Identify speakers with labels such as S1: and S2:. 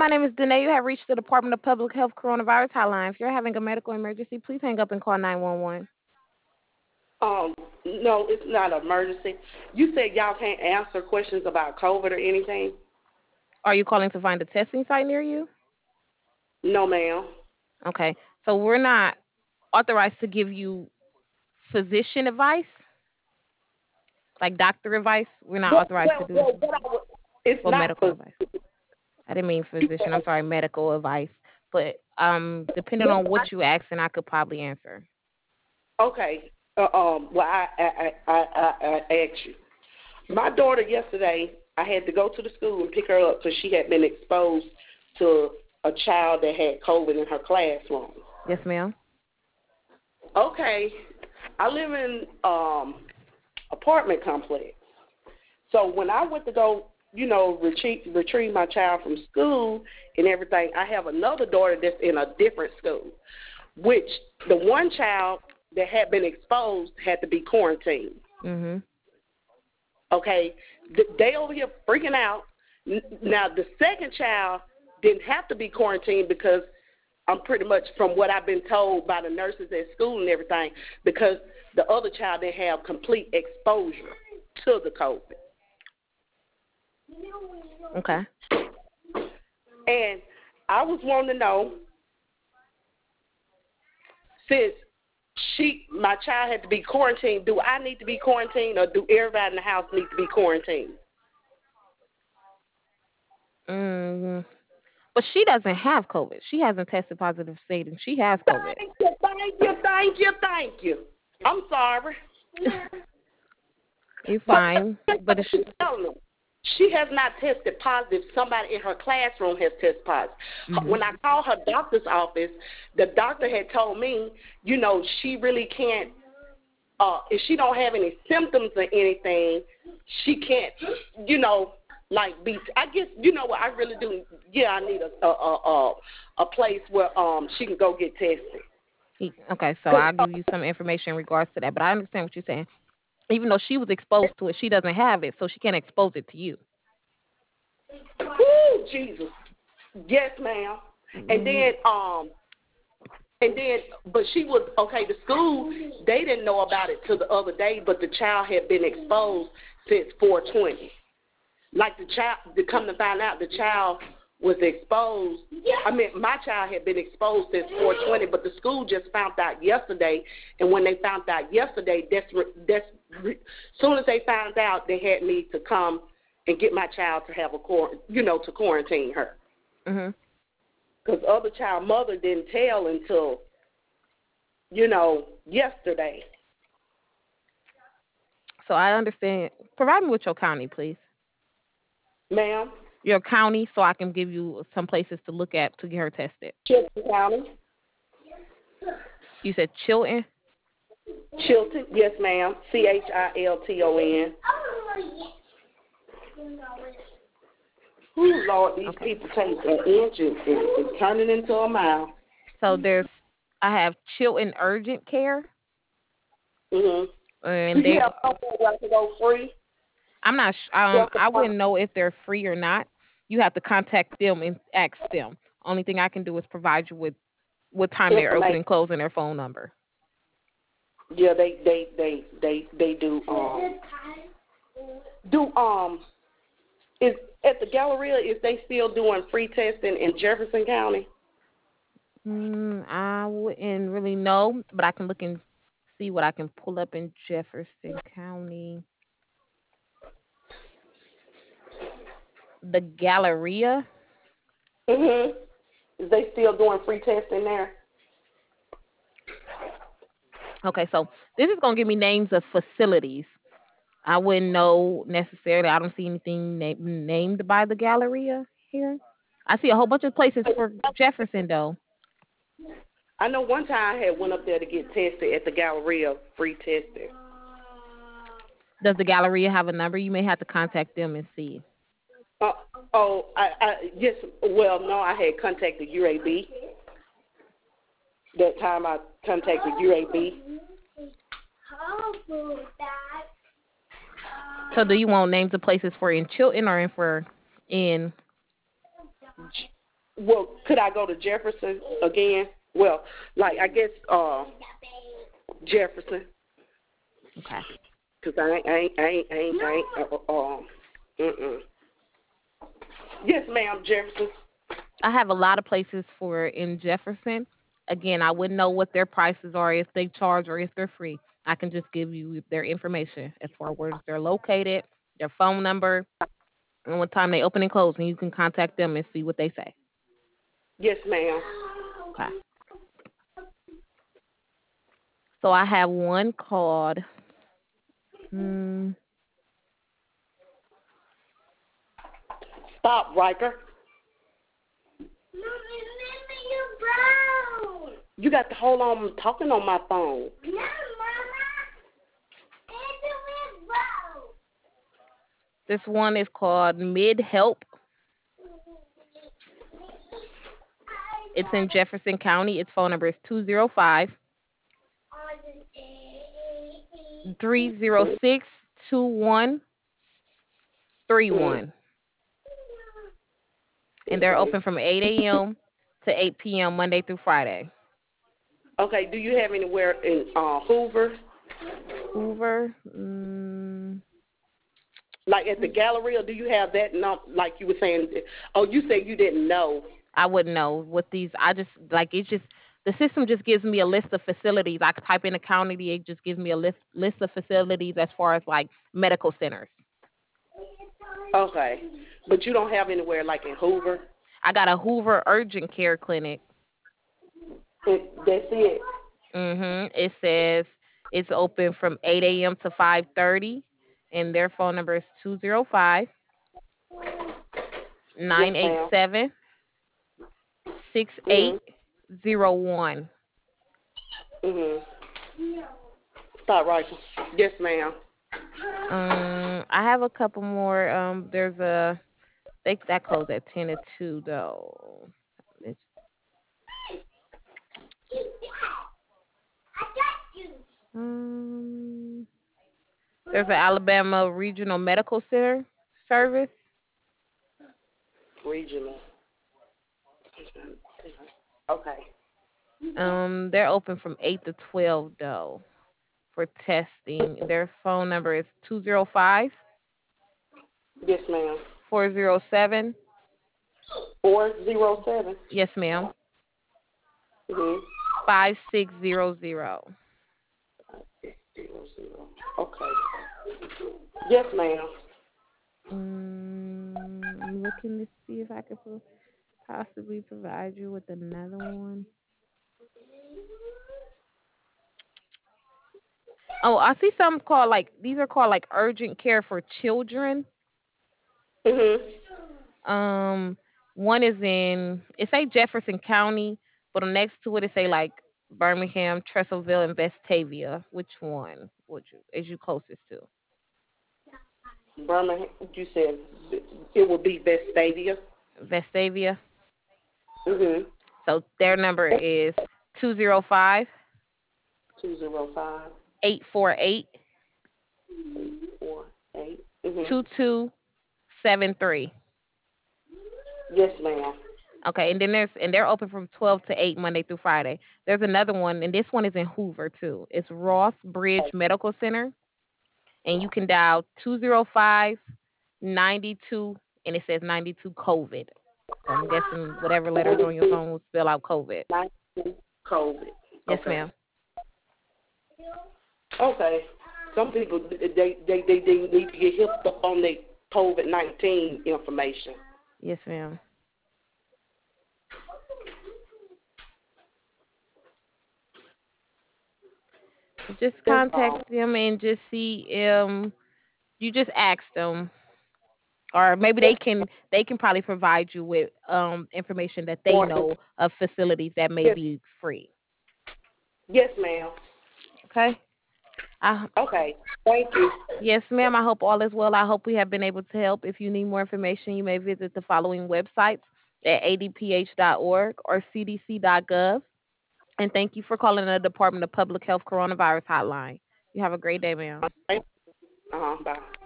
S1: My name is Danae. You have reached the Department of Public Health Coronavirus Hotline. If you're having a medical emergency, please hang up and call 911.
S2: No, it's not an emergency. You said y'all can't answer questions about COVID or anything?
S1: Are you calling to find a testing site near you?
S2: No, ma'am.
S1: Okay. So we're not authorized to give you physician advice, like doctor advice. We're not authorized to do that.
S2: It's
S1: Or
S2: not
S1: medical
S2: for.
S1: advice. I didn't mean physician. I'm sorry, medical advice. But depending on what you ask, and I could probably answer.
S2: Okay. Well, I asked you. My daughter yesterday, I had to go to the school and pick her up because she had been exposed to a child that had COVID in her classroom.
S1: Yes, ma'am.
S2: Okay. I live in apartment complex. So when I went to go, retrieve my child from school and everything, I have another daughter that's in a different school, which the one child that had been exposed had to be quarantined.
S1: Mhm.
S2: Okay, they over here freaking out. Now the second child didn't have to be quarantined because I'm pretty much from what I've been told by the nurses at school and everything, because the other child didn't have complete exposure to the COVID.
S1: Okay.
S2: And I was wanting to know, since my child had to be quarantined, do I need to be quarantined or do everybody in the house need to be quarantined?
S1: But she doesn't have COVID. She hasn't tested positive stating she has COVID.
S2: Thank you. I'm sorry.
S1: You're fine. But it's
S2: she has not tested positive. Somebody in her classroom has tested positive. When I called her doctor's office, the doctor had told me, she really can't, if she don't have any symptoms or anything, she can't, I guess, what I really do, I need a place where she can go get tested.
S1: Okay, so I'll give you some information in regards to that. But I understand what you're saying. Even though she was exposed to it, she doesn't have it, so she can't expose it to you.
S2: Ooh, Jesus. Yes, ma'am. And then, but she was, okay, the school, they didn't know about it till the other day, but the child had been exposed since 420. Like the child, to come to find out, the child was exposed. I mean, my child had been exposed since 420, but the school just found out yesterday. And when they found out yesterday, soon as they found out, they had me to come and get my child to have to quarantine her.
S1: Mhm.
S2: Because the other child mother didn't tell until, yesterday.
S1: So I understand. Provide me with your county, please.
S2: Ma'am?
S1: Your county, so I can give you some places to look at to get her tested.
S2: Chilton County.
S1: You said Chilton?
S2: Chilton, yes, ma'am. Chilton. Oh, Lord, these people take an inch and turn it into a mile.
S1: So I have Chilton Urgent Care.
S2: Mhm.
S1: And
S2: do you have somewhere where I can go free?
S1: I'm not. I wouldn't know if they're free or not. You have to contact them and ask them. Only thing I can do is provide you with what time they're open and closing, their phone number.
S2: Yeah, they do. Is at the Galleria? Is they still doing free testing in Jefferson County?
S1: I wouldn't really know, but I can look and see what I can pull up in Jefferson County. The Galleria.
S2: Mhm. Is they still doing free testing there?
S1: Okay, so this is gonna give me names of facilities. I wouldn't know necessarily. I don't see anything named by the Galleria here. I see a whole bunch of places for Jefferson though.
S2: I know one time I had went up there to get tested at the Galleria, free testing.
S1: Does the Galleria have a number? You may have to contact them and see.
S2: Yes. Well, no, I had contacted UAB. That time I contacted UAB.
S1: So, do you want names of places for in Chilton or in
S2: Well, could I go to Jefferson again? Well, like I guess Jefferson,
S1: Okay.
S2: because mm-mm. Yes, ma'am, Jefferson.
S1: I have a lot of places for in Jefferson. Again, I wouldn't know what their prices are, if they charge or if they're free. I can just give you their information as far as where they're located, their phone number, and what time they open and close, and you can contact them and see what they say.
S2: Yes, ma'am.
S1: Okay. So I have one called. Hmm,
S2: Stop, Riker. You got to hold on. I'm talking on my phone.
S1: this one is called Mid Help. It's in Jefferson County. Its phone number is 205-306-2131. And they're
S2: Okay.
S1: open from 8 a.m. to 8 p.m. Monday through Friday.
S2: Okay. Do you have anywhere in Hoover?
S1: Hoover.
S2: Like at the gallery, or do you have that? No, like you were saying. Oh, you said you didn't know.
S1: I wouldn't know what these. I just like it's just the system just gives me a list of facilities. I could type in a county, it just gives me a list of facilities as far as like medical centers.
S2: Okay, but you don't have anywhere like in Hoover.
S1: I got a Hoover urgent care clinic.
S2: That's it.
S1: It says it's open from 8 a.m. to 5:30, and their phone number is 205
S2: Yes,
S1: nine eight
S2: ma'am.
S1: seven six eight
S2: Mhm.
S1: zero one.
S2: Mhm. Stop right. Yes, ma'am.
S1: I have a couple more. There's a they that closed at 10 to 2 though. It's, um, there's an Alabama Regional Medical Center service.
S2: Regional. Okay.
S1: They're open from 8 to 12 though for testing. Their phone number is 205
S2: Yes, ma'am.
S1: 407.
S2: 407.
S1: Yes, ma'am.
S2: Mhm.
S1: 5600.
S2: 600. Okay. Yes, ma'am.
S1: I'm looking to see if I could possibly provide you with another one. Oh, I see some called like these are called like urgent care for children.
S2: Mhm.
S1: Um, one is in it say Jefferson County, but next to it say like Birmingham, Trestleville, and Vestavia. Which one would you is you closest to?
S2: Birmingham. You said it would be Vestavia.
S1: Vestavia.
S2: Mhm.
S1: So their number is 205
S2: 205
S1: 848
S2: 48. Mhm.
S1: 2273.
S2: Yes, ma'am.
S1: Okay, and then they're open from 12 to 8 Monday through Friday. There's another one, and this one is in Hoover too. It's Ross Bridge Medical Center, and you can dial 205-92, and it says 92 COVID. So I'm guessing whatever letters on your phone will spell out COVID.
S2: 19 COVID.
S1: Yes,
S2: Okay.
S1: ma'am.
S2: Okay. Some people they need to get hooked up on their COVID-19 information.
S1: Yes, ma'am. Just
S2: That's all.
S1: contact them and just see. You just ask them, or maybe
S2: Yes,
S1: they can probably provide you with information that they
S2: more.
S1: know of facilities that may
S2: Yes,
S1: be free.
S2: yes, ma'am.
S1: Okay. I,
S2: Okay. Thank you.
S1: yes, ma'am. I hope all is well. I hope we have been able to help. If you need more information, you may visit the following websites at adph.org or cdc.gov. And thank you for calling the Department of Public Health Coronavirus Hotline. You have a great day, ma'am.
S2: Bye.